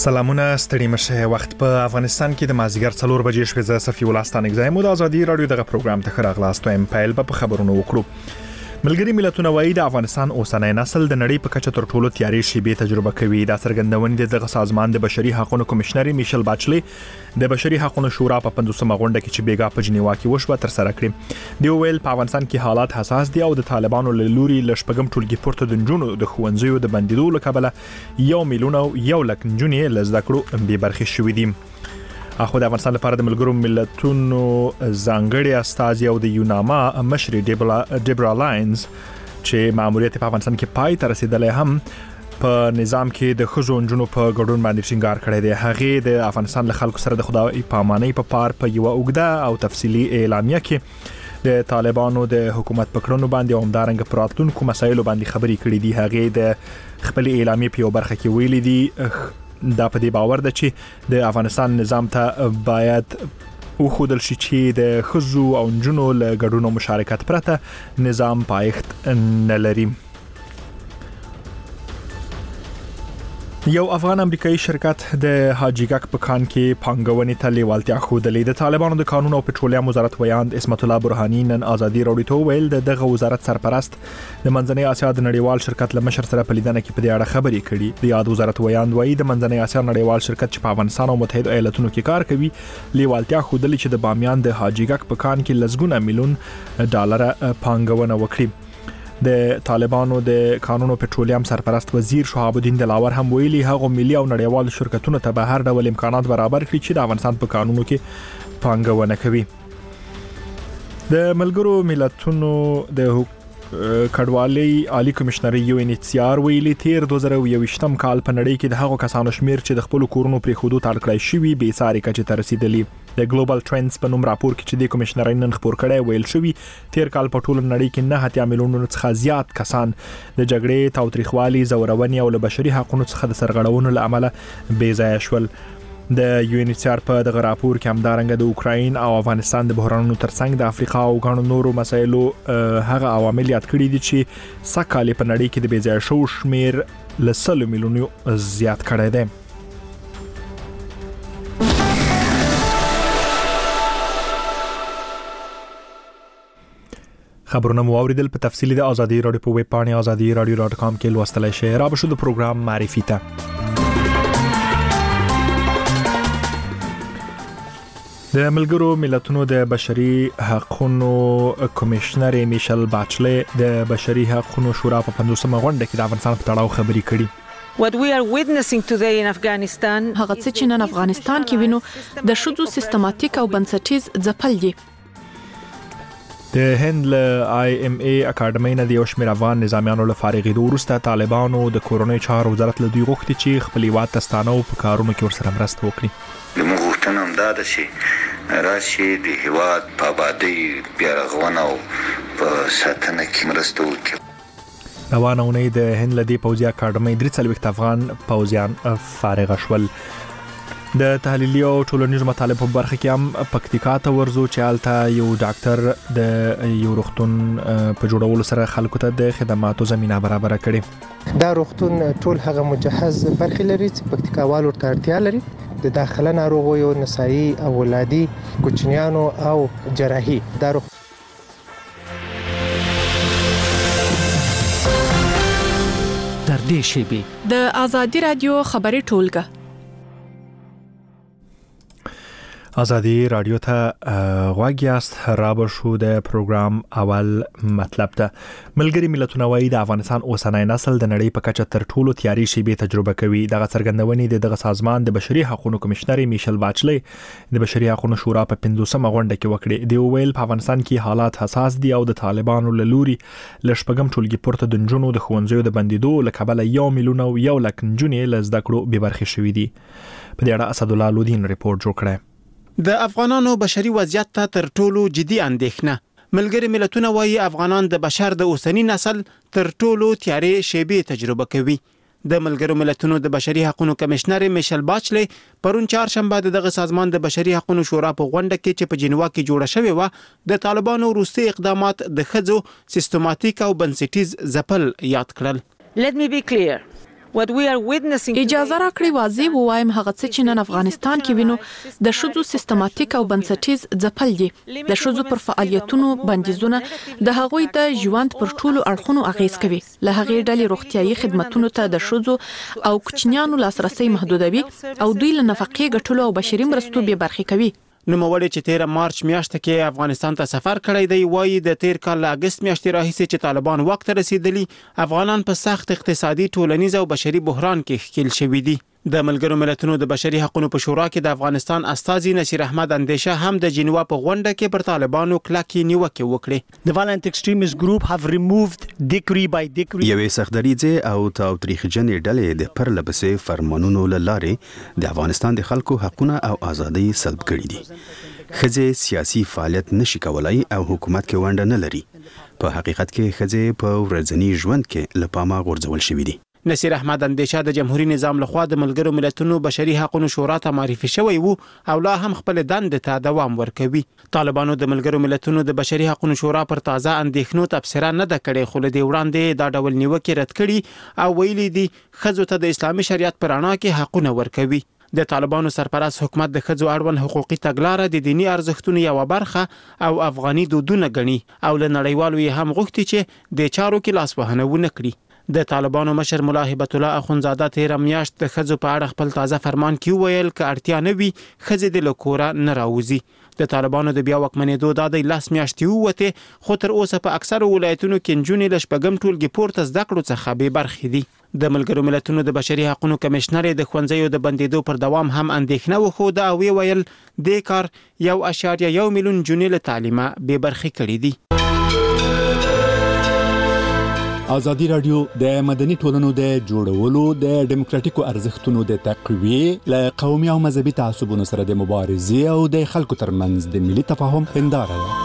سلامونه ستړي مشه وخت په افغانستان کې د مازیګر 4 بجې شوې ز صفي ولستان اگزایم د ازادي رادیو دغه پروګرام ته خراغلاست وایم پایل په خبرونو وکړو. ملګری ملتونه وایي د افغانستان اوسنۍ نسل د نړۍ په کچه تر ټولو تیارې شیبې تجربه کوي. دا څرګندونه د سازمان د بشري حقوقو کمشنر میشل باچلی د بشري حقوقو شورا په 15مه غونډه کې چې بیګا په جنیوا کې وشوه تر سره کړې. دی ویل په افغانستان کې حالات حساس دي او د طالبانو له لوري لشپګم ټولګي پورته د جنونو د خوندزیو د بندیدو لکبله 1 میلیون او 1 لک جنې لزدکړو به برخه شوې دي. اخو د افغانستان لپاره د ملګرو ملتونو ځانګړي استازي او د یوناما مشر ډیبرا لاینز چې ماموریت په افغانستان کې پای ته رسیدلې هم په نظام کې د خزو انجونو په ګډون باندې ټینګار کړی دی. هغه د افغانستان له خلکو سره د خدای پامانۍ په پار په یو اوږده او تفصیلی اعلامیه کې د طالبانو د حکومت پکړونو باندې او همدارنګ پراتلونکو مسایلو باندې خبرې کړې دي. هغه د خپل اعلامیه په یو برخه کې ویلي دي دا په دې باور ده چې د افغانستان نظام ته باید او خودل شي چې د خزو او جنو له ګډونو مشارکت پرته نظام پایښت نه لري. یو افغان امریکایي شرکت د هاجیګک په کان کې پانګونې ته لیوالتیا خوده. د طالبانو د قانون او پټرولیم وزارت ویاند اسمت الله برهانی نن ازادي رادیو ته ویل دغه وزارت سرپرست د منځنۍ اسیا د نړیوال شرکت له مشر سره په لیدنه کې په دې اړه خبرې کړې. د یاد وزارت ویاند وایي د منځنۍ اسیا نړیوال شرکت چې په افغانستان او متحده ایالاتونو کې کار کوي لیوالتیا خوده چې د بامیان د هاجیګک په کان کې لسګونه میلیون ډالر پانګونه وکړي. د طالبانو د قانون او پټرولیم سرپرست وزیر شهاب الدین دلاور هم ویلي هغه ملي او نړیوال شرکتونو ته به هر ډول امکانات برابر کړي چې د افغانستان په قانونو کې پانګونه کوي. د ملګرو ملتونو د کډوالۍ عالی کمشنر یو انیچیار ویلي تیر 2021م کال په نړۍ کې د هغو کسانو شمیر چې د خپل کورونو پرې خودو تړکړای شوی به ساري کچې ته رسیدلی. د ګلوبل ټرندز په نوم راپور کې چې د کمشنر نن خبر کړی ویل شوی تیر کال په ټول نړۍ کې 9 میلیون څخه زیات کسان د جګړې تاوتریخوالي زورونې او بشري حقوقو څخه د سرغړونو له امله بې ځای شول. د یونیسر په دغه راپور کې همدارنګه د اوکراین او افغانستان د بحرانونو ترڅنګ د افریقا او غاڼو نورو مسایلو هغه عوامل یاد کړی دي چې سکهاله په نړۍ کې د بې ځای شو شمیر له 100 میلیونو زیات کړی دی. خبرونه مو اوریدل په تفصیلی د ازادي رادیو په ویب پاڼه azadiradio.com کې لوستلای شئ. را به شو د پروګرام معرفي ته. د ملګرو ملتونو د بشري حقوقو کمشنر میشل باچلی د بشري حقوقو شورا په 15مه غونډه کې د افغانستان په تړاو خبرې کړي. What we are witnessing today in Afghanistan هغه څه چې نن افغانستان کې وینو د شذو سیستماتیک او بنسټیز ځپل دي. د هند له IMA اکاډمۍ نه د یو شمېر افغان نظامیانو له فارغېدو وروسته طالبانو د کورونی چارو وزارت له دوی غوښتي چې خپل هیواد ته ستانه او په کارونو کې ورسره مرسته وکړي. موږ غوښتنه هم دا ده چې راشي د هیواد په آبادۍ بیا رغونه او په ساتنه کې مرسته وکړي. روانه اونۍ د هند له دې پوځي اکاډمۍ 43 افغان پوځیان فارغ شول. د تحلیلي او ټولنیزو مطالبو په برخه کې هم پکتیکا ته ورزو چې هلته یو ډاکټر د یو روغتون په جوړولو سره خلکو ته د خدماتو زمينه برابر کړي. دا روغتون ټول هغه مجهز برخې لري چې پکتیکاوالو ته اړتیا لري. د داخله ناروغیو، نسایي او ولادي، کوچنیانو او جراحي. دا در دې شیبې د ازادي رادیو خبري ټولګه ازادي رادیو ته غواګیاست. را به شو د پروګرام اول مطلب ته. ملګری ملتونه وایي د افغانستان اوسنۍ نسل د نړۍ په کچه تر ټولو تیارې شیبې تجربه کوي. دغه څرګندونې دغه سازمان د بشري حقوقو کمشنر میشل باچلی د بشري حقوقو شورا په 15مه غونډه کې وکړه. دی ویل په افغانستان کې حالات حساس دي او د طالبانو له لوري لشپګم ټولګي پورته د جنونو د خوندزیو د بندیدو لکبله 1 میلیون او 1 لک جنې لزدکړو به برخه شوې دي. په دې اړه اسد الله لودین ریپورت جوړ کړی. د افغانانو بشري وضعیت ته تر ټولو جدي اندېښنه. ملګری ملتونه وایي افغانان د بشر د اوسنی نسل تر ټولو تیارې شیبې تجربه کوي. د ملګرو ملتونو د بشري حقوقو کمشنر میشل باچلی پرون چهارشنبه دغه سازمان د بشري حقوقو شورا په غونډه کې چې په جنیوا کې جوړه شوې و د طالبانو وروستي اقدامات د خځو سیستماتیک او بنسټیز ځپل یاد کړل. Let me be clear. What we are witnessing اجازه راکړئ واضح ووایم هغه څه چې نن افغانستان کې وینو د ښځو سیستماتیک او بنسټیز ځپل دي د ښځو پر فعالیتونو بندیزونه د هغوی د ژوند پر ټولو اړخونو اغیز کوي له هغې ډلې روغتیايي خدماتونو ته د ښځو او کوچنیانو لاسرسي محدودوي او دوی له نفقې ګټلو او بشري مرستو بې برخې کوي. نوموړی چې 13 مارچ میاشت کې افغانستان ته سفر کړی دی وایي د تیر کال له اگست میاشتې راهیسې چې طالبان واک ته رسیدلی افغانان په سخت اقتصادي ټولنیز او بشري بحران کې ښکیل شوي دي. د ملګرو ملتونو د بشري حقوقو په شورا کې د افغانستان استازي نصیر احمد اندیشه هم د جنیوا په غونډه کې پر طالبانو کلکې نیوکې وکړې. The violent extremist group have removed decree by decree. یوې سختدریځې او تاوتریخجنې ډلې د پرلپسې فرمانونو له لارې د افغانستان د خلکو حقونه او ازادۍ سلب کړي دي. ښځې سیاسي فعالیت نشي کولای او حکومت کې ونډه نه لري. په حقیقت کې ښځې په ورځني ژوند کې له پامه غورځول شوي دي. نصیر احمد اندیشه د جمهوریت نظام لخوا د ملګرو ملتونو بشري حقوقو شورا ته معرفي شوی وو او لا هم خپل دندې ته دوام ورکوي. طالبانو د ملګرو ملتونو د بشري حقوقو شورا پر تازه اندېښنو تبصره نه ده کړې خو له دې وړاندې دا ډول نیوکې رد کړي او ویلي دي ښځو ته د اسلامي شریعت پر رڼا کې حقونه ورکوي. د طالبانو سرپرست حکومت د ښځو اړوند حقوقي تګلاره د دینی ارزښتونو یو برخه او افغاني دودونه ګڼي او له نړیوالو یې هم غوښتي چې د چارو کې لاسوهنه ونه کړي. د طالبانو مشر ملا هبت الله اخونزاده 13 میاشت د ښځو په اړه خپل تازه فرمان کې ویل ک اړتیا نه وي ښځې د لکوره نه راوځي. د طالبانو د بیا واکمنېدو د 10 میاشتې وته خو تر اوسه په اکثر ولایتونو کې نجونې له شپږم ټولګي پورته زده کړو څخه بې برخې دي. د ملګرو ملتونو د بشري حقوقو کمشنر د ښوونځیو د بندیدو پر دوام هم اندېښنه وښوده او ویل د کار 1.1 میلیون نجونې له تعلیمه بې برخې کړي دي. ازادي رادیو د مدني ټولنو د جوړولو د ډیموکراتیکو ارزښتونو د تقویې له قومي او مذهبي تعصبونو سره د مبارزې او د خلکو ترمنځ د ملي تفاهم هنداره ده.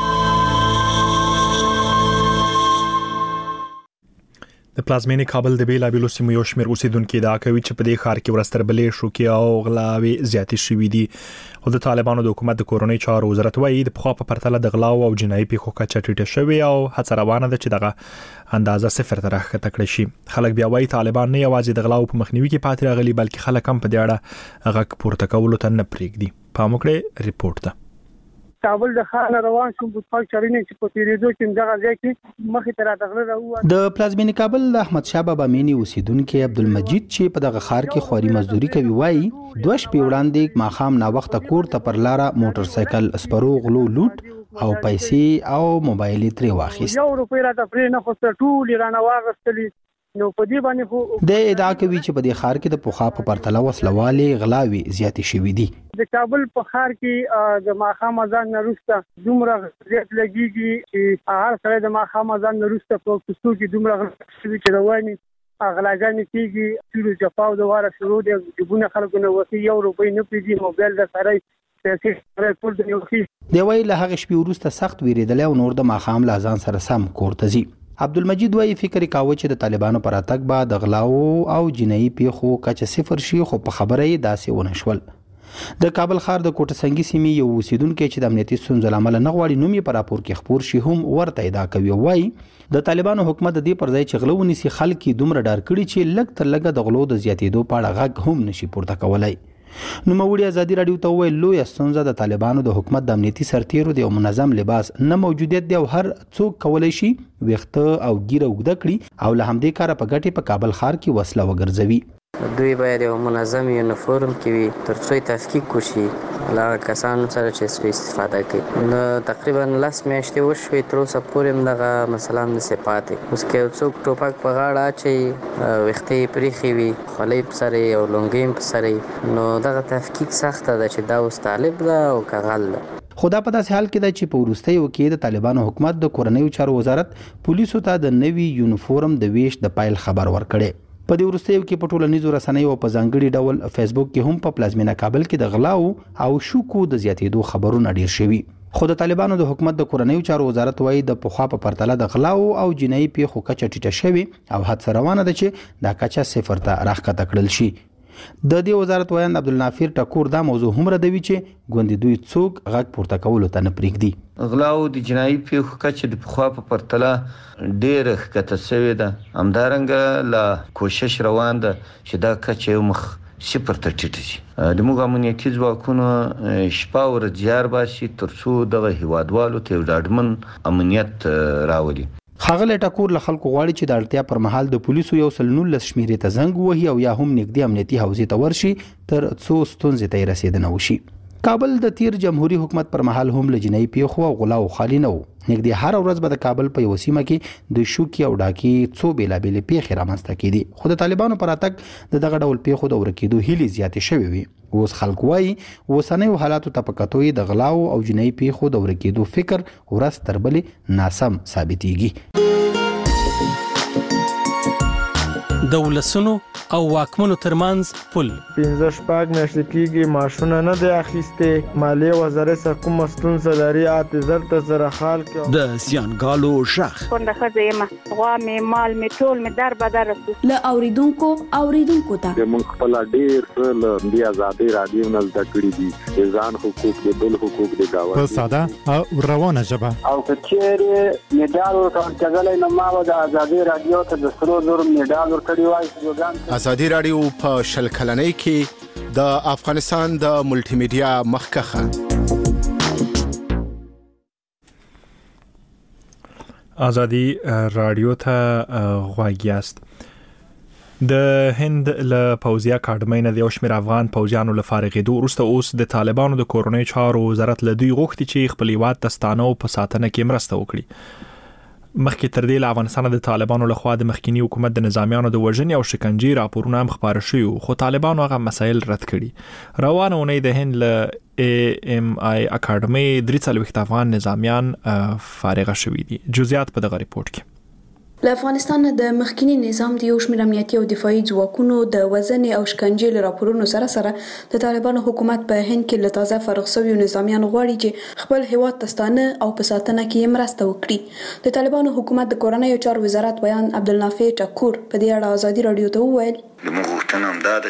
د پلازمینې کابل د بیلابیلو سیمو یو شمېر اوسیدونکو ادعا کوي چې په دې ښار کې ورستربلې شوکې او غلاوې زیاتې شوې دي او د طالبانو د حکومت د کورونی چارو وزارت وایي د پخوا په پرتله د غلاو او جنایي پیښو کچه ټیټه شوې او هڅه روانه ده چې دغه اندازه صفر ته راښکته کړي شي. خلک بیا وایي طالبان نه یوازې د غلاو په مخنیوي کې پاتې راغلي بلکې خلک هم په دې اړه غږ پورته کولو ته نه پرېږدي. پام وکړئ ریپورت ته. کابل د خان روان شوم په پاک چارینې چې په تیریدو کې دغه ځای کې مخې ته راتغله راو د پلازمینې کابل د احمد شاه بابا مینی اوسیدونکو عبدالمجید چې په دغه خار کې خوري مزدوري کوي وایي 2 شپې وړاندې ماخام نا وخت کور ته پر لاره موټر سایکل سپرو غلو لوټ او پیسې او موبایل ترې واخیست. 1 روپۍ راته پرې نه خو ټول رانه واغستلی نو په دې باندې خو د ادعا کوي چې په دې خار کې د پوخا په پرتله وسلوالې غلاوي زیاتې شوې دي. د کابل په خار کې د ماخام اذان نرسته دومره زیات لګيږي چې هر سره د ماخام اذان نرسته په کوڅو کې دومره شوي چې رواني اغلاګانې کېږي چې جفاو د واره شروع دي جبونه خلکو نه وسی 1 روپۍ نه پیږي موبایل د سره پیسې سره ټول د یو خي دی وی له هغه شپې وروسته سخت ویریدل او نور د ماخام لازان سره سم کوړه ځي. عبدالمجید وایي فکر کاوه چې د طالبانو پر اتک بعد د غلاو او جنایي پیښو کچه صفر شي خو په خبره یې داسې ونه شول. د کابل ښار د کوټه سنگي سیمې یو اوسیدونکو چې د امنیتي ستونزو لامل نه غواړي نوم یې پر راپور کې خبر شي هم ورته ادعا کوي وایي د طالبانو حکومت د دې پر ځای چې غلو ونیسي خلک دومره ډار کړي چې لږ تر لږه د غلو د زیاتېدو په اړه غږ هم نشي پورته کولای. نوموړي ازادي رادیو ته ویل لوی ستونزه د طالبانو د حکومت د امنیتي سرتیرو د منظم لباس نه موجودیت دی او هر څوک کولای شي ویښته او ګیره وګد کړي او له همدې کاره په ګټه په کابل ښار کې وسله وګرځوي. دوی باید یو منظم یونیفورم کې وي ترڅو تفکیک وشي لا کسانو سره چې سوء استفاده کوي. نو تقریبا 10 میاشتې وشوي تر اوسه پورې دغه مثلا نه سپاتې اوس کې څوک ټوپک په غاړه چې وختې پریخي وي خلې په سره او لونګیم په سره نو دغه تفکیک سخته ده چې دا اوس طالب ده او کغل ده. خدا په داسې حال کې ده چې په وروستیو کې د طالبانو حکومت د کورنیو چارو وزارت پولیسو ته د نوي یونیفورم د ویش د پایل خبر ورکړي. په دې وروستیو کې په ټولنیزو رسنیو په ځانګړي ډول فیسبوک کې هم په پلازمینه کابل کې د غلاو او شوکو د زیاتېدو خبرونه ډیر شوي. خو د طالبانو د حکومت د کورنیو چارو وزارت وایي د پخوا په پرتله د غلاو او جنایي پیښو کچه ټیټه شوې او هڅه روانه ده چې دا کچه صفر ته راښکته کړل شي. د دې وزارت وایند عبدالنافر ټکور دا موضوع هم ردوي چې ګوندې دوی څوک غږ پورته کولو ته نه پرېږدي. غلاو د جنایي پیښو کچه د پخوا په پرتله ډېره ښکته سوې ده. همدارنګه لا کوشش روان ده چې دا کچه یو مخ صفر ته ټیټه شي. د موږ امنیتي ځواکونو شپه ورځ زیار باسي ترڅو دغه هیوادوالو ته یو ډاډمن امنیت راولي. ښاغلی ټکور له خلکو غواړي چې د اړتیا پر مهال د پولیسو 119 شمیرې ته زنګ ووهي او یا هم نږدې امنیتي حوزې ته ورشي تر څو ستونزې ته یې رسېدنه وشي. کابل د تیر جمهوریت حکومت پر مهال هم له جنایي پیښو او غلاو خالي نه و. نږدې هر ورځ به د کابل په یوه سیمه کې د شوکي او ډاکي څو بېلابېلې پیښې رامنځته کېدې، خو د طالبانو په راتګ د دغه ډول پیښو د ورکېدو هیلې زیاتې شوې وي. اوس خلک وایي اوسنیو حالاتو ته په کتو د غلاو او جنایي پیښو د ورکېدو فکر ورځ تر بلې ناسم ثابتېږي. د ولسونو او واکمنو ترمنځ پل 15 میاشتې کېږي معاشونه نه دی اخیستې. مالیې وزارت سره کومه ستونزه لري اعتذار ته سره حال کې د زیانګالو شخ څنګه ښځه یم غوا مې مال مې ټول مې در بدر له اوریدونکو ته موږ خپل ډېر څه له دې ازادي رادیو نه زده کړي دي، ځان حقوق د بل حقوق د گاونډي په ساده او روانه ژبه. او کچېره میډال ورکړل نو ما د ازادي رادیو ته د سرو زر میډال ورکړی وای. ازادي رادیو په شل کلنۍ کې د افغانستان د ملټي میډیا مخکخه. ازادي رادیو ته غواګیاست. د هند له پوځي اکاډمۍ نه د یو شمېر افغان پوځیانو له فارغېدو وروسته اوس د طالبانو د کورنۍ چارو وزارت له دوی غوښتي چې خپل هیواد ته ستانه او په ساتنه کې مرسته وکړي. مخکې تر دې له افغانستان د طالبانو لخوا د مخکینی حکومت د نظامیانو د وژنې او شکنجې راپورونه هم خپاره شوي، خو طالبانو هغه مسایل رد کړي. روانه اونۍ د هند له AMI اکاډمۍ 43 افغان نظامیان فارغ شوي دي. جزئیات په دغه ریپورت کې. له افغانستان د مخکینی نظام د یو شمېر امنیتي او دفاعي ځواکونو د وژنې او شکنجې له راپورونو سره سره د طالبانو حکومت په هند کې له تازه فارغ شویو نظامیانو غواړي چې خپل هیواد ته ستانه او په ساتنه کې مرسته وکړي. د طالبانو حکومت د کورنیو چارو وزارت ویان عبدالنافر ټکور په دې اړه ازادي رادیو ته وویل موږ غوښتنه هم دا ده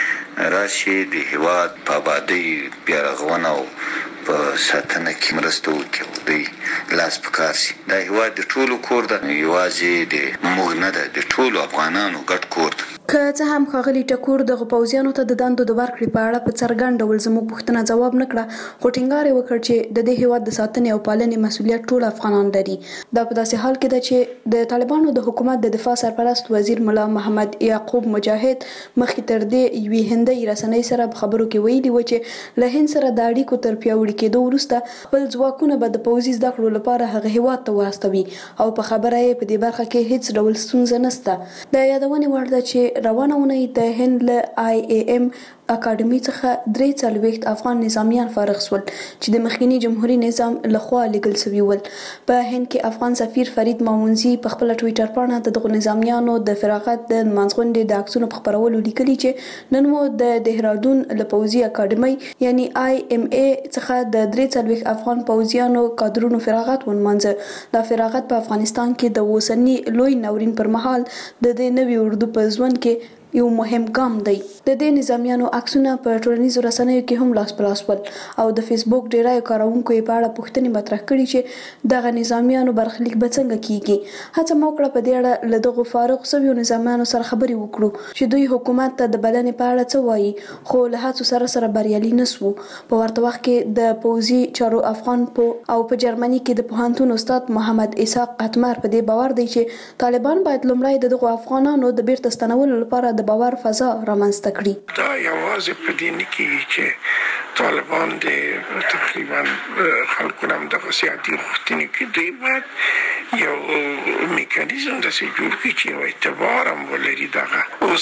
چې راشي د هیواد په آبادۍ بیا رغونه او په ساتنه کې مرسته وکړي، دوی لاس په کار شي. دا هیواد د ټولو کور ده، یوازې د موږ نه ده، د ټولو افغانانو ګډ کور ده. که څه هم ښاغلي ټکور د پوځیانو ته د دندو د ورکړې په اړه په څرګند ډول زموږ پوښتنه ځواب نه کړه، خو ټینګار یې وکړ چې د دې هیواد د ساتنې او پالنې مسؤلیت ټول افغانان لري. دا په داسې حال کې ده چې د طالبانو د حکومت د دفاع سرپرست وزیر ملا محمد یعقوب مجاهد مخکې تر دې یوې هندۍ رسنۍ سره په خبرو کې ویلي و چې له هند سره د اړیکو تر پیاوړي کېدو وروسته خپل ځواکونه به د پوځي زده کړو لپاره هغه هیواد ته واستوي او په خبره یې په دې برخه کې هیڅ ډول ستونزه نشته. د یادونې وړ ده چې روانه اونۍ د هند له IAM اکاډمۍ څخه 43 افغان نظامیان فارغ شول چې د مخکینی جمهوریت نظام لخوا لیږل شوي ول. په هند کې افغان سفیر فرید مامونزي په خپل ټویټر باندې دغه نظامیانو د فراغت د منځغونډې د عکسونو په خبرولو لیکلي چې نن مو د دهرادون له پوځي اکاډمۍ یعنی IMA څخه د 43 افغان پوځیانو کادرونو فراغت ونمانځه. دا فراغت په افغانستان کې د اوسنی لوی ناورین پر مهال د دې نوي اردو په ژوند کې یو مهم ګام دی. د دې نظامیانو عکسونه په ټولنیزو رسنیو کې هم لاس په لاس ول او د فیسبوک ډیری کاروونکو یې په اړه پوښتنې مطرح کړي چې دغه نظامیانو برخلیک به څنګه کیږي. هڅه مو وکړه په دې اړه له دغو فارغ شویو نظامیانو سره خبرې وکړو چې دوی حکومت ته د بلنې په اړه څه وایي، خو له هڅو سره سره بریالي نشو. په ورته وخت کې د پوځي چارو افغان او په جرمني کې د پوهنتون استاد محمد اسحاق اتمر په دې باور دی چې طالبان باید لومړی دغه افغانانو د بیرته ستنولو لپاره د باور فضا رامنځته کړي. دا یوازې په دې نه کېږي چې طالبان د تقریبا خلکو هم دغه سیاسي غوښتنې کې دوی باید یو میکانیزم داسې جوړ کړي چې یو اعتبار هم ولري. دغه اوس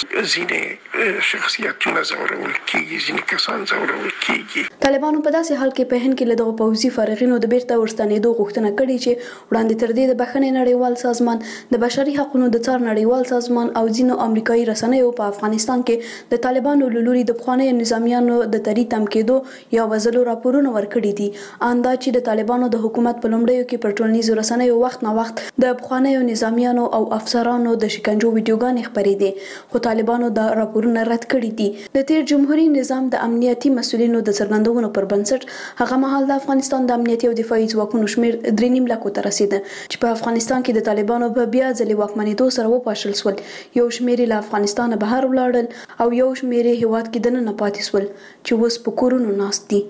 ځینې شخصیتونه ځورول کېږي، ځینې کسان ځورول کېږي. طالبانو په داسې حال کې په هند کې له دغه پوځي فارغینو د بیرته ورستنېدو غوښتنه کړې چې وړاندې تر دې د بخښنې نړیوال سازمان، د بشري حقوقو د څار نړیوال سازمان او ځینو امریکایي رسنیو په افغانستان کې د طالبانو له لوري د پخوانیو نظامیانو د تری تم کېدو یا وزلو راپورونه ورکړي دي. اندا چې د طالبانو د حکومت په لومړیو کې پر ټولنیزو رسنیو وخت نه وخت د افغانیو نظامیانو او افسرانو د شکنجو ویډیوګانې خپرې دي، خو طالبانو دا راپورونه رد کړي دي. د تیر جمهوریت نظام د امنیتي مسؤلینو د څرګندونو پر بنسټ هغه مهال د افغانستان د امنیتي او دفاعي ځواکونو شمیر 3.5 لکو ته رسیده چې په افغانستان کې د طالبانو په بیا ځلې واکمنېدو سره وپاشل شول. یو شمیر له افغانستان بهر ولاړل او یو شمیر هیواد کې دننه پاتې شول چې اوس په کورونو ناست دي.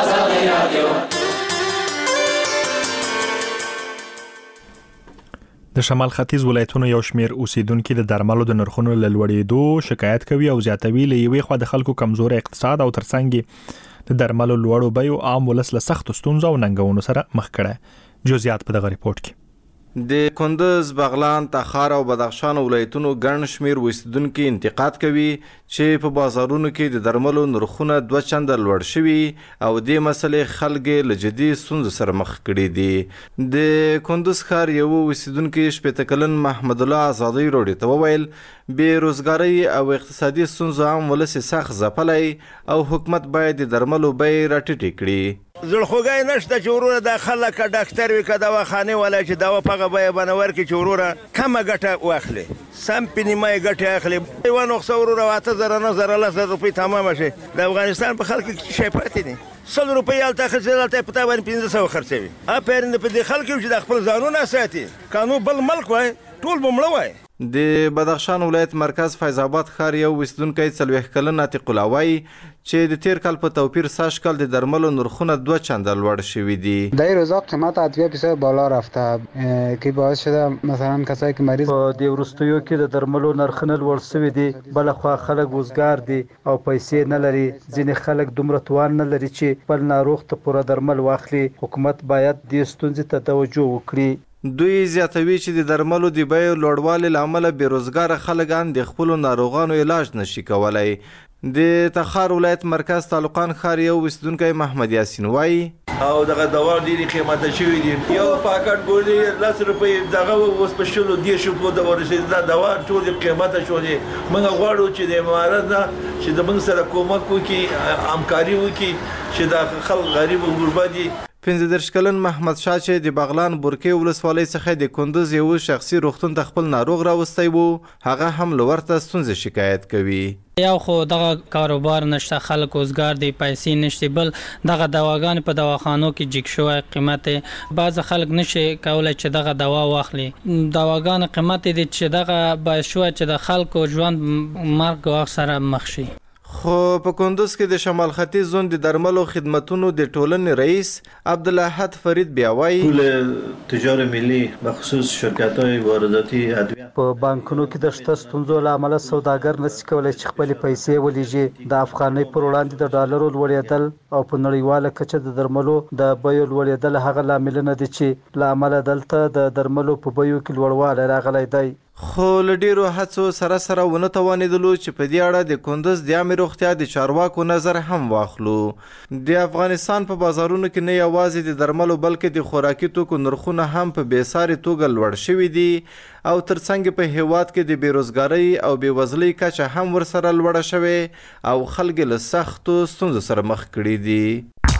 د شمال ختیځ ولایتونو یو شمیر اوسیدونکو د درملو د نرخونو له لوړېدو شکایت کوي او زیاتوي. له یوې خوا د خلکو کمزور اقتصاد او ترڅنګ د درملو لوړو بیو عام ولس له سخت ستونزو او ننګونو سره مخ کړي. جزئیات په دغه ریپورت کې. د کندز، بغلان، تخار او بدخشان ولایتونو ګڼ شمیر اوسیدونکو انتقاد کوي چې په بازارونو کې د درملو نرخونه 2 چنده لوړ شوي او د مسلې خلک له جدي ستونزو سره مخ کړي دي. د کندز ښار یو اوسیدونکو شپېته کلن محمد الله آزادی روډي ته وویل بیروزګاري او اقتصادي ستونزو عام ولس سخت ځپلی او حکومت باید د درملو بیې راټیټې کړي. زړخوږی نشته چې وروره د خلک که ډاکټر وي که دواخانې والا چې دوا په هغه بیه باندې ورکړي چې وروره کمه ګټه واخلي، سم په نیمایي ګټې اخلي. یوه نسخه وروره 8,000 9,000 10,000 روپۍ تمامه شي. د افغانستان په خلکو کې شی پاتې دي. 100 روپۍ هلته خرڅېدل، هلته په تا باندې 1500 خرڅوي. افرین په دې خلکو چې د خپل ځانونه ساتي. قانون بل ملک وای ټول به مړه وای. د بدخشان ولایت مرکز فیض آباد ښار یو اوسیدونکی 40 کلن عتیق الله وایي چې د تیر کال په توپیر سږ کال د درملو نرخونه 2 چنده لوړ شوي دي. در این روزا قیمت ادویه بسیار بالا رفته که باعث شده مثلا کسایی که مریض په دې وروستیو کې د درملو نرخونه لوړ شوي دي. بلخوا خلک وزګار دي او پیسې نه لري. ځینې خلک دومره توان نه لري چې خپل ناروغ ته پوره درمل واخلي. حکومت باید دې ستونزې ته توجه وکړي. دوی زیاتوي چې د درملو د بیو لوړوالي له امله بیروزګاره خلک د خپلو ناروغانو علاج نشي کولی. د تخار ولایت مرکز تعلقان ښار یو اوسیدونکی محمد یاسین وایي او دغه دوا ډېرې قیمته شوي دي. یو پاکټ ګولۍ 10 روپۍ دغه اوس په 10 روپو د ورسېد. دا دوا ټولې قیمته شولې. موږ غواړو چې د امارت نه چې د موږ سره کومک وکړي، همکاري وکړي چې د خلک غریب او غربا دي. 15 کلن محمد شاه چې د بغلان بورکې ولسوالۍ څخه د کندز یو شخصي روغتون ته خپل ناروغ راوستی وو، هغه هم له ورته ستونزې شکایت کوي. یو خو دغه کاروبار نشته، خلک وزګار دي، پیسې نشته، بل دغه دواګانې په دواخانو کې جګ شوی قیمت. بعض خلک نشي کولای چې دغه دوا واخلي. دواګانې قیمت دي چې دغه باعث شوی چې د خلکو ژوند مرګ او سره مخ شي. خو په کندز کې د شمال ختیځ زون د درملو خدماتونو د ټولنې رئیس عبدالاحد فرید بیا وایي ټول تجارت ملي بخصوص شرکت‌های وارداتي ادویه په بانکونو کې د شته ستونزو له امله سوداګر نشي کولای چې خپل پیسې ولېږي. د افغانۍ پر وړاندې د ډالرو لوړېدل او په نړیواله کچه د درملو د بیو لوړېدل هغه لاملونه دي چې له امله دلته د درملو په بیو کې لوړوالی راغلی دی. خو له ډیرو هڅو سره ونه توانېدلو چې په دې اړه د کندز د عامې روغتیا د چارواکو نظر هم واخلو. د افغانستان په بازارونو کې نه یوازې د درملو بلکې د خوراکي توکو نرخونه هم په بېساري توګه لوړ شوي دي او ترڅنګ په هیواد کې د بیروزګارۍ او بېوزلۍ کچه هم ورسره لوړه شوې او خلک له سختو ستونزو سره مخ کړي دي.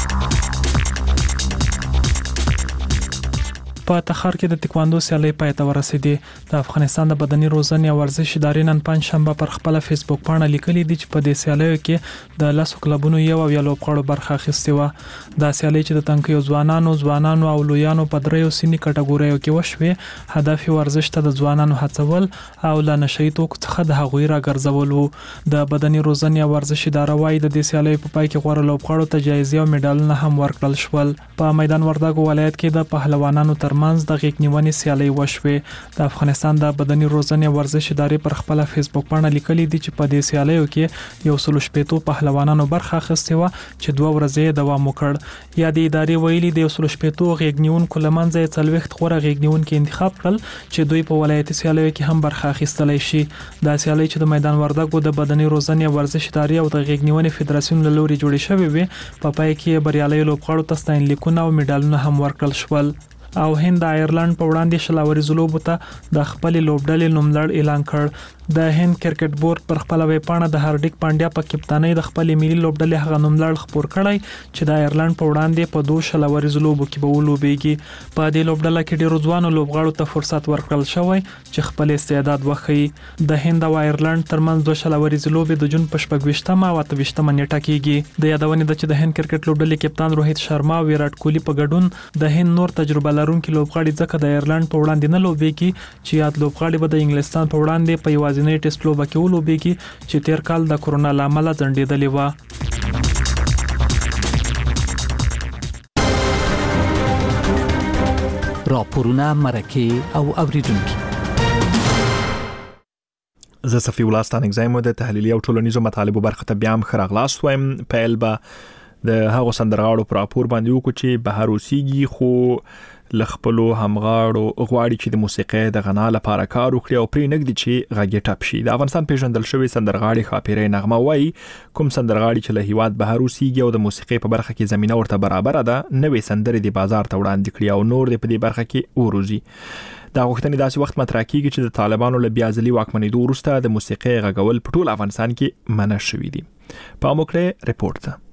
په تخار کې د تکواندو سیالۍ پای ته ورسېدې. د افغانستان د بدني روزنې او ورزش ادارې نن پنځشنبه پر خپل فیسبوک پاڼه لیکلي دي چې په دې سیالیو کې د 10 کلبونو یو لوبغاړو برخه اخیستې و. دا سیالۍ چې د تنکیو ځوانانو او لویانو په دریو سني کټګوریو کې وشوې، هدف ورزش ته د ځوانانو هڅول او له نشئی توکو څخه د هغوی راګرځول وو. د بدني روزنې او ورزش اداره وايي د دې سیالیو په پای کې غوړه لوبغاړو ته جایزې او میډالونه هم ورکړل شول. په میدان وردګو ولایت کې د پهلوانانو منځ د غیږنیونې سیالۍ وشوې. د افغانستان د بدني روزنې او ورزش ادارې پر خپل فیسبوک پاڼه لیکلي دي چې په دې سیالیو کې 160 پهلوانانو برخه اخیستې و چې 2 ورځې دوام وکړ. یا د ادارې ویلي د 160 غیږنیونکو لمنځه 40 غوره غیږنیونکو انتخاب کړل چې دوی په ولایتي سیالیو کې هم برخه اخیستلی شي. دا سیالۍ چې د میدان وردګو د بدني روزنې او ورزش ادارې او د غیږنیونې فدراسیون له لوري جوړې شوې وي، په پای کې بریالي لوبغاړو ته ستاینلیکونه او میډالونه هم ورکړل شول. او هند د آیرلند په وړاندې شلاوري زلوبو ته د خپل لوبډلې نوملړ اعلان کړ. د هند کرکټ بورډ پر خپل ویب پاڼه د هاردیک پانډیا په کپتانۍ د خپل ملي لوبډلې هغه نوملړ خبر کړی چې د آیرلند په وړاندې په 2 شلوريز لوبو کې به ولوبېږي. په دې لوبډله کې ډېر ځوان لوبغاړو ته فرصت ورکړل شوی چې خپل استعداد وښيي. د هند او آیرلند ترمنځ 2 شلوريز لوبې د جون په 28مه او 28مه نیټه کېږي. د یادونې د چې د هند کرکټ لوبډلې کپتان روهیت شرما او ویرات کوهلی په ګډون د هند نور تجربه لرونکي لوبغاړي ځکه د آیرلند په وړاندې نه لوبېږي چې یاد لوبغاړي به د انګلستان په وړاندې په یوازینۍ ټیسټ لوبه کې ولوبېږي چې تیر کال د کورونا لامل ځنډېدلې و. راپورونه مرکه او اوریدونکو زه صفی ولستان اگزایمو د تحلیلي او ټولنیزو مطالبو برخه ته بیا هم خراغلاس وایم. پیل به د هغو سندرغاړو پر راپور باندې وکړو چې بهر اوسېږي خو لخپلو همغاړو غواړي چې د موسیقي د غنا لپاره کار وکړي او پرې نګدي چې غږی ټاپ شي. د افغانستان پیژندل شوی سندرغاړي خاپیری نغمه وایي کوم سندرغاړي چې له هیواد بهر اوسېږي او د موسیقي په برخه کې زمينه ورته برابر ده نوې سندرې د بازار ته وړاندې کړي او نور د په دې برخه کې وروزي. دا غوښتنې داسې وخت مطرح کیږي چې د طالبانو له بیا ځلي واکمنېدو وروسته د موسیقي غږول په ټول افغانستان کې منع شوی دي. په موکړه ریپورت ته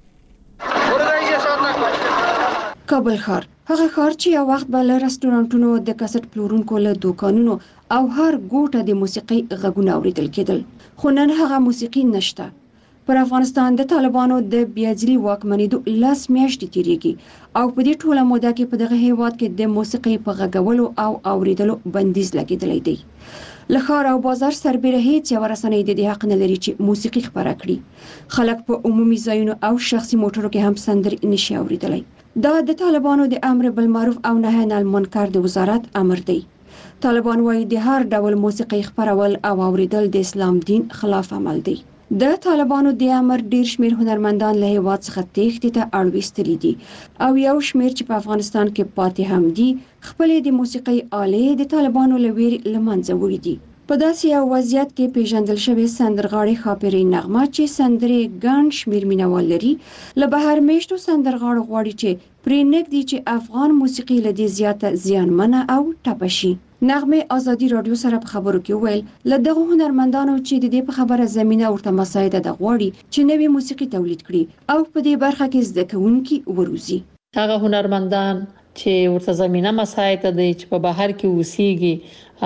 کابل ښار هغه ښار چې یو وخت به له رستورانټونو د کاسټ پلورونکو له دوکانونو او هر ګوټه د موسیقي غږونه اوریدل کېدل خو نن هغه موسیقي نشته. پر افغانستان د طالبانو د بیاځلي واکمنېدو 10 میاشتې تیریږي او په دې ټوله موده کې په دغه هیواد کې د موسیقي په غږولو او اوریدلو بندیز لګیدلی دی. له ښار او بازار سربېره هیڅ یوه رسنۍ د دې حق نه لري چې موسیقي خپره کړي. خلک په عمومي ځایونو او شخصي موټرو کې هم سندرې نشي اوریدلی. دا د طالبانو د امر بالمعروف او نهی عن المنکر د وزارت امر دی. طالبان وايي د هر ډول موسیقي خپرول او اوریدل د اسلام دین خلاف عمل دی. د طالبانو د امر ډیر شمیر هنرمندان له هیواد څخه تېښتې ته اړوستلي دي او یو شمیر چې په افغانستان کې پاتې هم دي خپل د موسیقي آلې د طالبانو له ویرې له منځه وړي دي. په داسې یو وضعیت کې پیژندل شوی سندرغاړي خاپیری نغمه چې سندرې ګڼ شمیر مینوال لري له بهر میشتو سندرغاړو غواړي چې پرې نږدې چې افغان موسیقي له دې زیاته زیانمنه او ټپه شي. نغمه آزادي رادیو سره په خبرو کې ویل له دغه هنرمندانو چې د دې په خبره زمينه ورته مساعده د غواړي چې نوې موسیقي تولید کړي او په دې برخه کې زده کوونکي وروزي. هغه هنرمندان چې ورته زمينه مساعده دي چې په بهر کې اوسېږي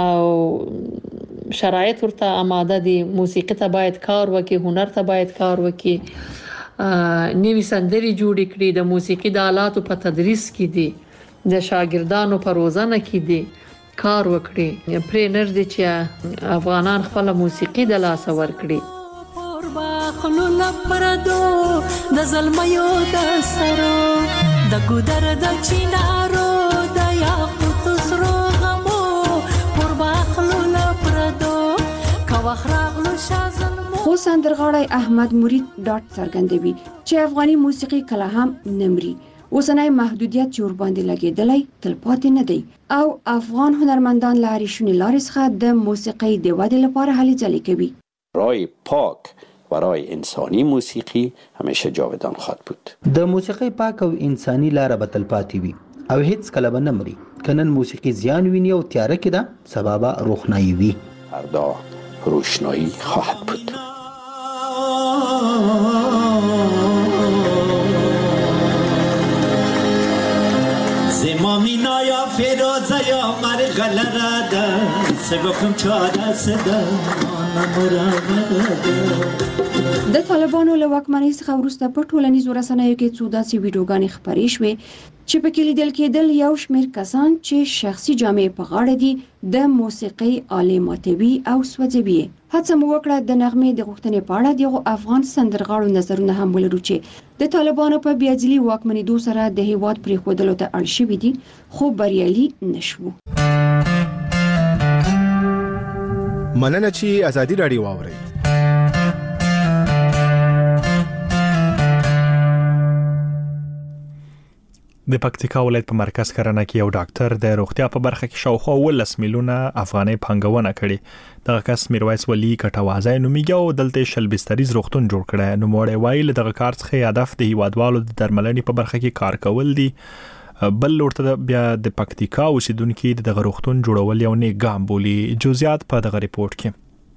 او شرایط ورته آماده دي موسیقي ته باید کار وکړي هنر ته باید کار وکړي نوې سندرې جوړې کړي د موسیقي د آلاتو په تدریس کې دي د شاګردانو په روزنه کې دي کار وکړي پرې نږدې چې افغانان خپل موسیقي د لاس ورکړي. باخلو لپردو د زلمیو د سرو د ګودر د چینارو د یاقوت سرو غمو پر باخلو لپردو کوخراغلو شازلمو. خو سندرغاړی احمد مرید ډاټ څرګندوي چې افغاني موسیقي کله هم نمري. اوسنۍ محدودیت چې ورباندې لګېدلی تلپاتې نه دی او افغان هنرمندان له هرې شونې لارې څخه د موسیقۍ د ودې لپاره هلې ځلې کوي. رای پاک برای انسانی موسیقی همیشه جاودان خواهد بود. د موسیقۍ پاک او انساني لاره به تلپاتې وي او هیڅ کله به نه مري. که نن موسیقي زیان ویني او تیاره کې ده سبا به روښنایي وي. فردا روشنایی خواهد بود. زمامینا یا فیروزه یا مرغله را ده سگفم چاره سده د طالبانو له واکمنۍ څخه وروسته په ټولنیزو رسنیو کې څو داسې ویډیوګانې خپرې شوې چې پکې لیدل کېدل یو شمېر کسان چې شخصي جامې په غاړه دي د موسیقۍ آلې ماتوي او سوځوي. هڅه مو وکړه د نغمې د غوښتنې په اړه دغو افغان سندرغاړو نظرونه هم ولرو چې د طالبانو په بیاځلي واکمنېدو سره د هیواد پرېښودلو ته اړ شوي دي خو بریالي نشو. مننه چې ازادي رادیو واوري. د پکتیکا ولایت په مرکز کرانه کې یو ډاکټر د روغتیا په برخه کې شاوخوا 10 میلیونه افغانۍ پانګونه کړې. دغه کس میرویس ولی کټوازای نومیږي او دلته شل بستریز روغتون جوړ کړی. نو موړی وایي دغه کار څخه هدف د هیوادوالو د درملنې په برخه کې کار کول دي. بل ورته بیا د پکتیکا اوسیدونکو دغه روغتون جوړول یو نیک ګام بولی. جزئیات په دغه ریپورت کې.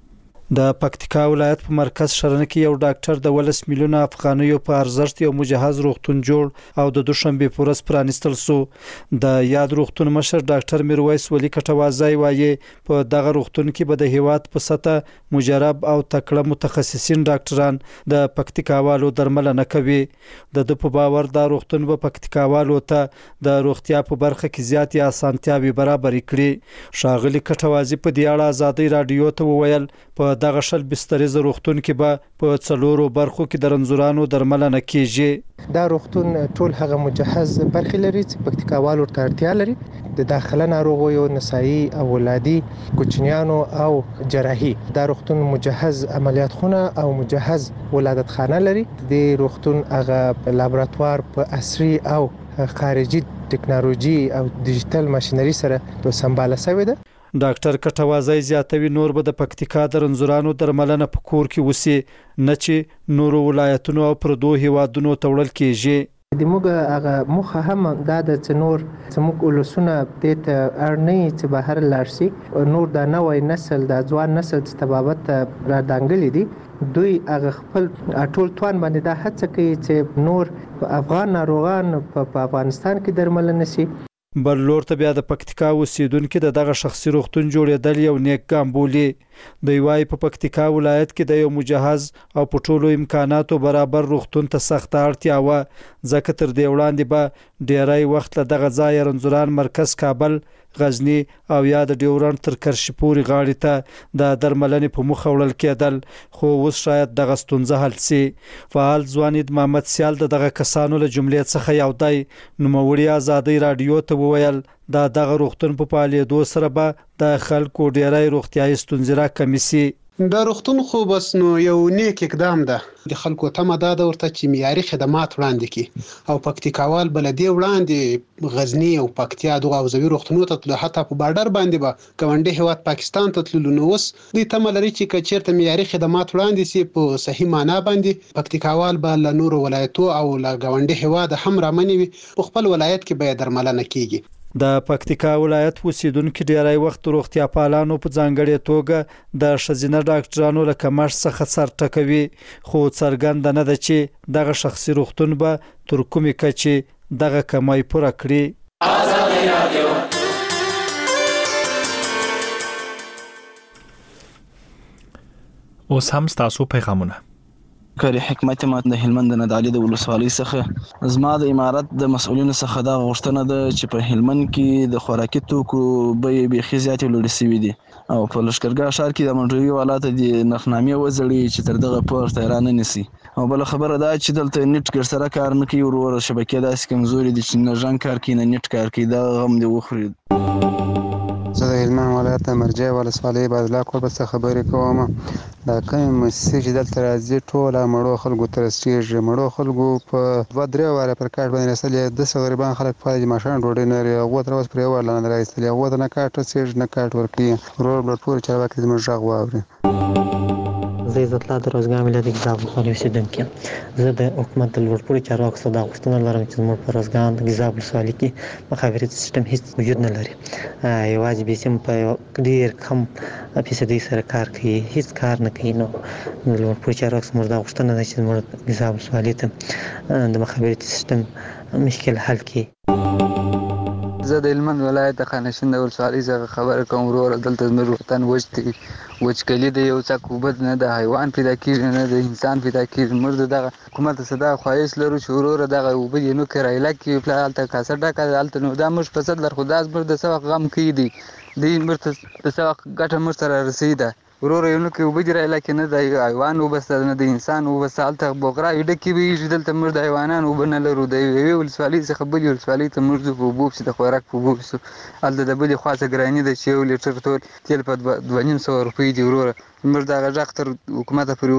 د پکتیکا ولایت په مرکز شرنه کې یو ډاکټر د 12 میلیونه افغانیو په ارزښت یو مجهز روغتون جوړ او د دوشنبه پورس پرانستل سو. د یاد روغتون مشر ډاکټر میرویس ولی کټوازی وایي په دغه روغتون کې به د هیواد په سطح مجرب او تکړه متخصصین ډاکټران د پکتیکاوالو درملنه کوي. د په باور دا روغتون به پکتیکاوالو ته د روغتیا په برخه کې زیاتې اسانتیاوي برابر کړي. ښاغلي کټوازی په دې اړه آزادۍ رادیو ته وویل په دغه شل بستریز روغتون کې به په 4 برخو کې د رنځورانو درملنه کیږي. دا روغتون ټول هغه مجهز برخې لري چې پکتیکاوالو ته اړتیا لري. د داخله ناروغیو، نسایي او ولادي، کوچنیانو او جراحي. دا روغتون مجهز عملیات خونه او مجهز ولادت خانه لري. د روغتون هغه لابراتوار په عصري او خارجي ټکنالوژي او ډیجیټل ماشينري سره سمباله شوی ده. ډاکټر کټوازی زیاتوي نور به د پکتیکا د رنځورانو درملنه په کور کې وسی نه چې نورو ولایتونو او پردو هیوادونو ته وړل کیږي. د موږ هغه مخه هم دا د څنور زموږ ولسونه د اړنی چې بهر لاړ شي. نور د نوې نسل د ځوان نسل تبابت را دانګلې دي. دوی هغه خپل ټول توان باندې دا هڅه کوي چې نور افغان ناروغان په افغانستان کې درملنه شي. بل لور ته بیا د پکتیکا اوسیدونکو د دغه شخصي روغتون جوړېدل یو نیک ګام بولي. دوی وايي په پکتیکا ولایت کې د یو مجهز او په ټولو امکاناتو برابر روغتون ته سخت اړتیا و، ځکه تر دې وړاندې به ډیری وخت له دغه ځای رنځوران مرکز کابل، غزنی او یا د ډیورنډ تر کرشي پورې غاړې ته د درملنې په مخه وړل کېدل. خو اوس شاید دغه ستونزه حل شي. فعال ځوان محمد سیال دغه کسانو له جملې څخه یو دی. نوموړي آزادۍ رادیو ته وویل دغه روغتون په فعالیدو سره به د خلکو ډیری روغتیايي ستونزې راکمې شي. دا روغتون خو بس نو یو نیک اقدام ده. د خلکو تمه دا ده ورته چې معیاري خدمات وړاندې کړي او پکتیکاوال بلدي وړاندې غزنی او پکتیا دغه حوزوي روغتونونو ته تلو، حتی په بارډر باندې به ګاونډي هیواد پاکستان ته تللو. نو اوس دوی تمه لري چې چیرته معیاري خدمات وړاندې شي په صحیح معنا باندې پکتیکاوال به له نورو ولایتو او له ګاونډي هیواد هم رامنوي. په خپل ولایت کې به درملنه کیږي. د پکتیکا ولایت اوسیدونکو ډیری وخت روغتیا پالانو په ځانګړي توګه د ښځینه ډاکټرانو له کمښت څخه سر ټکوي. خو څرګنده نه ده چې دغه شخصي روغتون به تر کومې کچې دغه کمی پوره کړي. اوس هم ستاسو پیغامونه. کاری حکمت ما د هلمند د ندالي د ولسوالۍ څخه زما د امارت د مسؤلینو څخه دا غوښتنه ده چې په هلمند کې د خوراکي توکو بیې بیخي زیاتې لوړې شوي دي او په لښکرګاه ښار کې د منډوي والات د نرخنامې وځړي چې تر دغه پورته را نه نیسي. او بل خبره دا چې دلته نت ګرسره کار نه کوي، ورور شبکې داسې کمزوري دي چې نه ژوند کار کوي نه نت کار کوي. دا غم دی وخوري. زه د هلمند ولایت مرجع ولسوالۍ بازلا کوربه څخه خبرې کوم. دا کوم مسیج دلته راځي ټول مړو خلکو تر سټیج مړو خلکو په 2-3 واره پر کاټ باندې رسېدل. د څو غریبان خلک په ماشان ډوډۍ نه لري، هغه تر اوسه پرې وړل نه راځي. هغه نه کاټ سټیج نه کاټ ورکي رول بلډ پور چارواکي زموږ غږ واوري. زه عزت الله د روزګار ملت ګزاب ولسوالۍ اوسیدونکی یم. زه د حکومت د لوړپوړي چارواکو څخه دا غوښتنه لرم چې زموږ په روزګار د ګزاب ولسوالۍ کې مخابراتي سیستم هیڅ وجود نه لري. یوازې به سیم په ډیر کم فیصدي سره کار کوي، هیڅ کار نه کوي. نو د لوړپوړي چارواکو څخه دا غوښتنه ده چې زموږ ګزاب ولسوالۍ ته د مخابراتي سیستم مشکل حل کړي. زه د هلمند ولایت د خانشین د ولسوالۍ څخه خبره کوم. ورور دلته زموږ وطن وچ وچکلي د یو څاک اوبه نه د حیوان پیدا کېږي نه د انسان پیدا کېږي. موږ دغه حکومت څخه دا خواهش لرو چې ورور دغه اوبه یې نو کرایله کې پلا هلته کاسه ډکه هلته نو دا موږ په صد لر خدا زموږ د څه وخت غم کوي دي موږ ته د څه وخت ګټه موږ سره رسېده. ورور یې نو کې اوبه دي رایله کې نه د حیوان اوبه سته نه د انسان اوبه سته. هلته بغرا ډکې ویږي، دلته موږ د حیوانانو اوبه نه لرو. د یوې ولسوالۍ څخه بلې ولسوالۍ ته موږ ځو په اوبو پسې د خوراک په اوبو پسې. هلته د بلې خوا څخه ګراني ده چې 1 لیټر ټول تیل په 2,500 روپۍ دي. وروره موږ دغه غږ تر حکومته پورې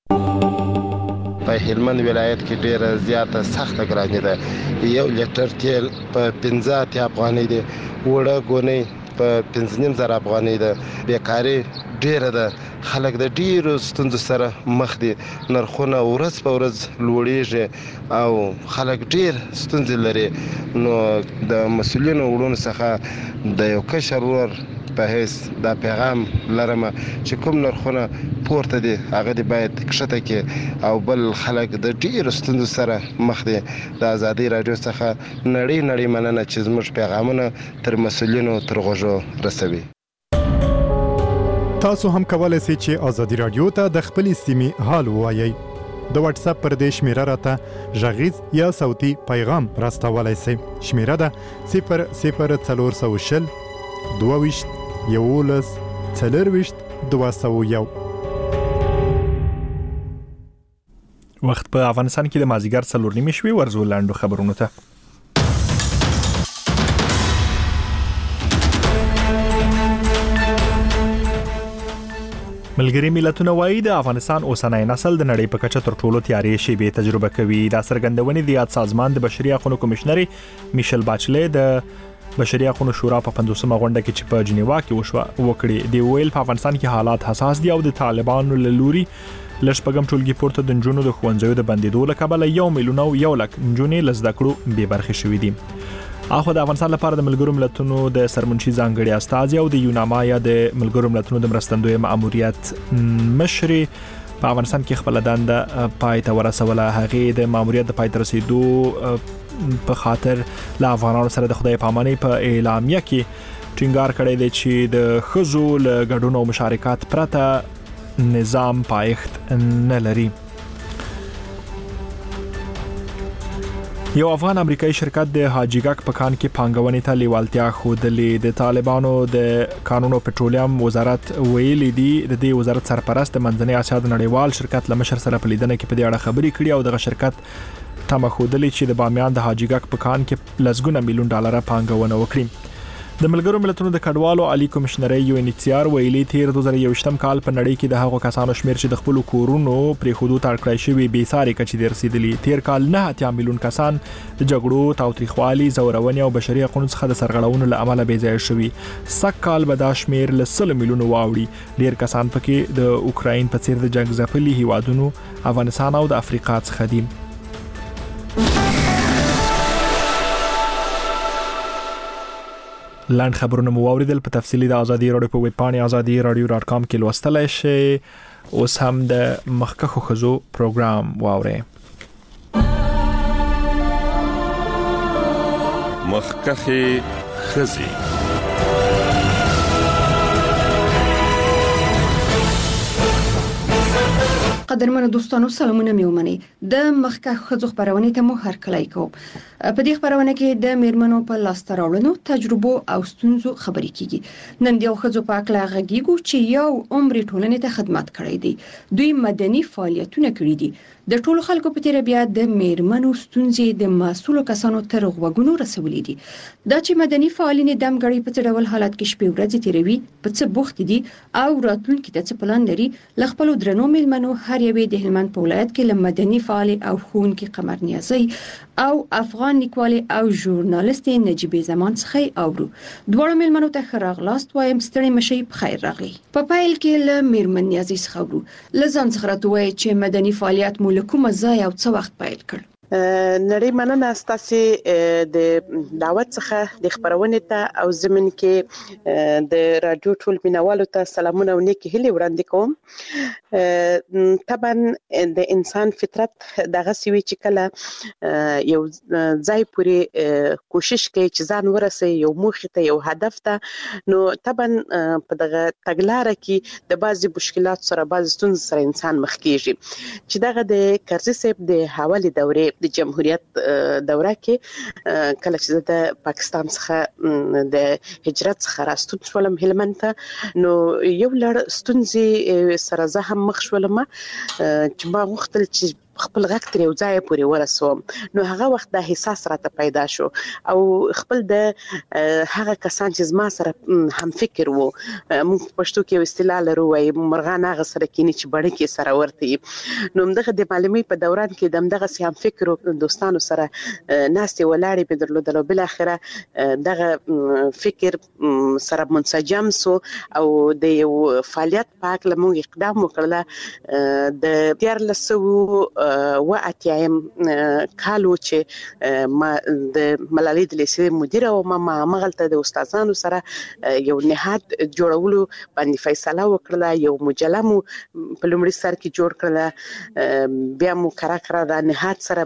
ورسوو. په هلمند ولایت کې ډیره زیاته سخته ګراني ده. 1 لیټر تیل په 15 افغانۍ دی، وړه ګونۍ په 15,000 افغانۍ ده. بیکاري ډیره ده. خلک د ډیرو ستونزو سره مخ دي. نرخونه ورځ په ورځ لوړیږي او خلک ډیر ستونزې لري. نو د مسؤلینو وړونو څخه د یو کشر ورور په هیڅ دا پیغام لرم چې کوم نرخونه پورته دي هغه دی باید کښته کې او بل خلک د ډیرو ستونزو سره مخ دي. د ازادي رادیو څخه نړۍ مننه چې زموږ پیغامونه تر مسؤلینو تر غوږو رسوي. تاسو هم کولای شئ چې ازادي رادیو ته د خپل سیمې حال ووایئ. د واتس اپ پر دې شمیره راته غږیز یا صوتي پیغام راستولای شئ. شمیره ده 00420 22 11 4 201. وخت په افغانستان کې د مازیګر 4:30 شوي. ورزو لاندو خبرونه ته. ملګری ملتونه وایي د افغانستان اوسنۍ نسل د نړۍ په کچه تر ټولو تیارې شیبې تجربه کوي. دا څرګندونې د یاد سازمان د بشري حقوقو کمشنري میشل باچلې د بشري حقوقو شورا په 50مه غونډه کې چې په جنیوا کې وکړي. دی ویل په افغانستان کې حالات حساس دي او د طالبانو له لوري لشپږم ټولګي پورته د نجونو د ښوونځیو د بندیدو له کبله 1 میلیون او 1 لک نجونې له زده کړو بې برخې شوې دي. اخو د افغانستان لپاره د ملګرو ملتونو د سرمنشي ځانګړي استاذ او د یوناما یا د ملګرو ملتونو د مرستندوی مأموریت مشري په افغانستان کې خپل دنده پای ته ورسوله. هغه د مأموریت د پای ته رسیدو په خاطر له افغانانو سره د خدای پامانۍ په اعلامیه کې ټینګار کړی دی چې د ښځو له ګډون او مشارکت پرته نظام پایښت نه لري. یو افغان امریکایي شرکت د هاجیګک په کان کې پانګونې ته لیوالتیا ښودلې. د طالبانو د قانون او پټرولیم وزارت ویلي دی د دې وزارت سرپرست د منځنۍ اسیا د نړیوال شرکت له مشر سره په لیدنه کې په دې اړه خبرې کړې او دغه شرکت تمه ښودلې چې د بامیان د هاجیګک په کان کې لسګونه میلیون ډالر پانګونه وکړي. د ملګرو ملتونو د کډوالو عالی کمشنري UNHCR ویلي تیر 2021م کال په نړۍ کې د هغو کسانو شمیر چې د خپل کورونو پرې خودو تړکړای شوی بې ساري کچې د رسیدلی. تیر کال 9 میلیون کسان د جګړو، تاوتریخوالي، زورونې او بشري حقوقو څخه د سرغړونو له امله بې ځای شوي. سږ کال به دا شمیر له 100 میلیونو واوړي. ډیر کسان پکې د اوکراین په څیر د جنگ ځپلي هیوادونو افغانستان او د افریقا څخه دي. لاند خبرونه مو واوریدل. په تفصیلی د ازادي رادیو په ویب پاڼه azadi.radio.com کې لوستلای شئ. اوس هم د مخکخو خزو پروګرام واورئ. مخکخي خزي قدرمنو دوستانو سلامونه مې ومنئ. د مخکخ خزو خبرونه ته مو هرکلی کوم. په دې خبرونه کې د میرمنو په لاسته راوړنو، تجربو او ستونزو خبرې کیږي. نن د خزو په اړه غږیږو چې یو عمر ټولنې ته خدمت کړی دی. دوی مدني فعالیتونه کړي دي. د ټولو خلکو په تیر بیا د میرمنو ستونزې د مسؤلو کسانو تر غوږونو رسولې دي. دا چې مدني فعالین د دمګړی په ډول حالت کې شپې ورځې تیروي، په څه بوخت دي او راتلونکي ته څه پلان لري. ل خپل درنو میرمنو هر یوې د هلمند په ولایت کې له مدني فعال او ښوونکي قمر نیازی او افغان لیکوال او ژورنالیست نجیبه زمان څخه اورو. دواړو میرمنو ته ښه راغلاست وایم. ستړي مشي په خیر راغلی. په پیل کې له میرمن نیازی څخه اورو. لزان څخه راټوي چې مدني فعالیت مو له کومه ځای او څه وخت پیل کړ. نړۍ مننه ستاسو د دعوت څخه د خبرونه ته او زمين کې د رادیو ټول مینوالو ته سلامونه او نیکی هیله وړاندې کوم. طبعا د انسان فطرت دغه سوي چې کله یو ځای پورې کوشش کوي چې ځان ورسي یو موخه ته یو هدف ته، نو طبعا په دغه تګلارې کې د بعضي مشکلات سره بعضي ستونزې سره انسان مخ کیږي. چې دغه د کرزي صاحب د حواله دورې د جمهوریت دوره کې کله چې د پاکستان څخه د هجرت څخه راستون شولم هلمند ته، نو یو لړ ستونزې سره زه هم مخ شولم چې ما غوښتل چې خپل غږ تر یو ځای پورې ورسوم. نو هغه وخت د احساس راته پیدا شو او خپل د هغه کسان چې زما سره هم فکر وو، موږ پښتو کې اصطلاح لرو وایي مرغان هغه سره کینی چې بړې کې سره ورته. نو دغه د معلمي په دوران کې دغه سم فکر او دوستانو سره ناستې ولاړې په درلودل او بل اخره دغه فکر سره منسجم سو او د یو فعالیت پاک لمو اقدام وکړل. د 1380 کالو چې ما د ملالۍ د لیسې مدیر او ما مغلطه د استادانو سره یو نهاد جوړولو باندې فیصله وکړه. یو مجله مو په لومړي سر کې جوړ کړل، بیا مو کرا د نهاد سره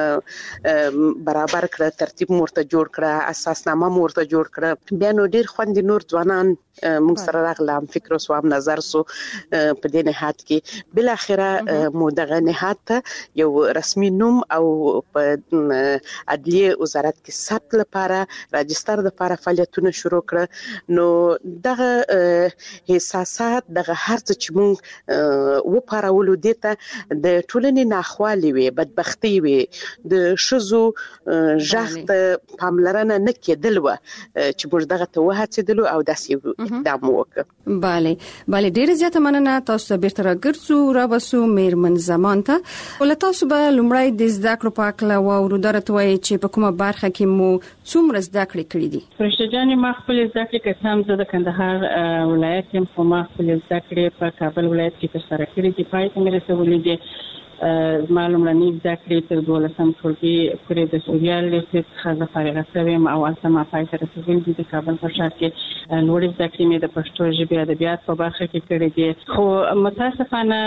برابر کړ، ترتیب مرته جوړ کړ، اساسنامه مرته جوړ کړ. بیا نو ډیر خوند نور ځوانان موږ سره راغلم، فکر او سوام نظر سو په دې نهاد کې. بل اخره مو دغه نهاد ته یو رسمي نوم او په عدلیه وزارت کې ثبت لپاره راجستر لپاره فعالیتونه شروع کړ. نو دغه احساسات دغه هرڅه چې موږ وپارولو دته د ټولنې ناخوالي وي، بدبختی وي، د شزو ژغت پاملرنه نه کېدل و چې موږ دغه ته وهڅېدلو او داسې اقدام وکړ. bale ډیره زیاته مننه. تاسو ته بیرته راګرځو را بسو میرمن زمان ته. ولې تاسو به لومړی د زده کړو په اړه او درته وایي چې په کومه برخه کې مو څومره زده کړې کړې دي؟ فرشته جان ما خپل زده کړې کسان زه د کندهار ولایت یم، خو ما خپل زده کړې په کابل ولایت کې ترسره کړې دي. پای ته مې رسولې دي. زما لومړنۍ زده کړې تر 12م ټولګي پورې د سوریال لیسې څخه زه فارغه شوم او هلته ما پای ته رسېدلې دي. د کابل په ښار کې لوړې زده کړې مې د پښتو ژبې ادبیات په برخه کې کړې دي. خو متاسفانه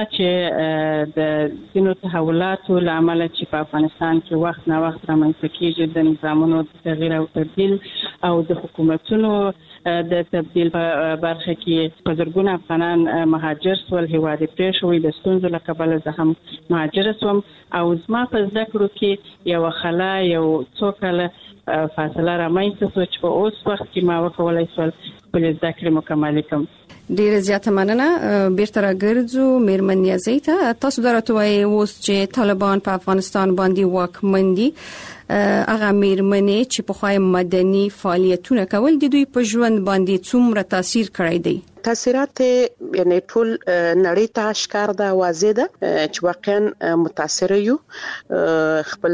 چې د ځینو تحولاتو له امله چې په افغانستان کې وخت نه وخت رامنځته کېږي، د نظامونو تغییر او تبدیل او د حکومتونو د تبدیل په برخه کې په زرګونه افغانان مهاجر شول، هیواد یې پرېښود. د ستونزو له کبله زه هم مهاجر شوم او زما په زده کړو کې یو خلا یو څو کاله فاصله رامنځته شوه چې په اوس وخت کې ما وکولای شول خپل زده کړې مکمل کړم. ډیره زیاته مننه. بیرته راګرځو میرمن نیازی ته. تاسو درته وایي اوس چې طالبان په افغانستان باندې واکمن دي، هغه میرمنې چې په خوای مدني فعالیتونه کول د دوی په ژوند باندې څومره تاثیر کړی دی؟ تاثیرات یعنی ټول نړۍ ته اشکار ده، واضح ده چې واقعا متاثر یو. خپل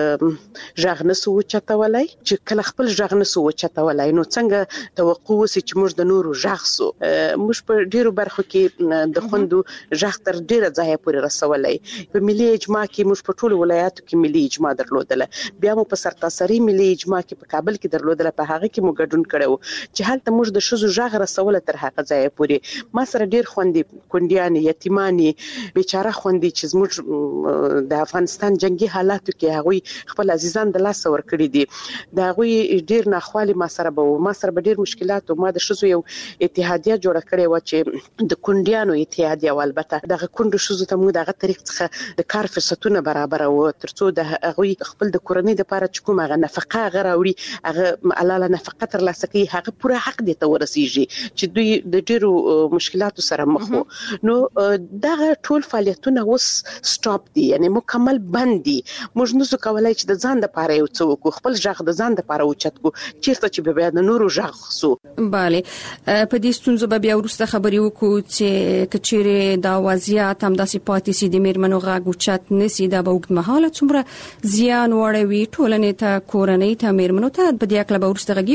ژغ نسو چتولای چې کله خپل ژغ نسو چتولای نو څنګه توقع وسی چې موږ د نورو ژغ سو. موږ په ډیرو برخو کې د خوندو ژغ تر ډیره ځای پورې رسولای. په ملي اجماع کې موږ په ټول ولایاتو کې ملي اجماع درلودله، بیا مو په سرتاسري ملي اجماع کې په کابل کې درلودله، په هغه کې مو ګډون کړو چې هلته موږ د شذو ژغ رسول تر هغه ځای پورې. ما سره ډیر خوندې کونډیان یتیمانی بیچاره خوندې چې زموږ د افغانستان جنگي حالاتو کې هغه خپل عزیزان د لاس ور کړی دي، دا هغه ډیر ناخوالي ما سره به ډیر مشکلات او ما د شذو یو اتحادیه جوړ کړې و چې د کونډیانو اتحادیه او البته دغه کونډو شذو ته مو دغه طریق څخه د کار فرصتونه برابر او ترڅو د هغه خپل د کورنۍ لپاره چې کومه نفقه غراوړي هغه علاوه نفقه تر لاسه کوي، هغه پوره حق دي ته ورسیږي چې دوی د ډیرو مشکلاتو سره مخ وو. نو دغه ټول فعالیتونه اوس سټاپ دي، یعنی مکمل بند دي. موږ نو څه کولای چې د ځان لپاره یو څه وکړو، خپل ژغ د ځان لپاره اوچت کو چیرته چې بیا د نورو ژغ سو. bale په دې ستونزو به بیا ورسته خبرې وکړو چې کچېره دا وضعیت هم داسې پاتې سي د میرمنو غږ اوچت نسی دا به وګت مهاله څومره زیان وړوي ټولنې ته، کورنۍ ته، میرمنو ته. په دې اړه به ورسته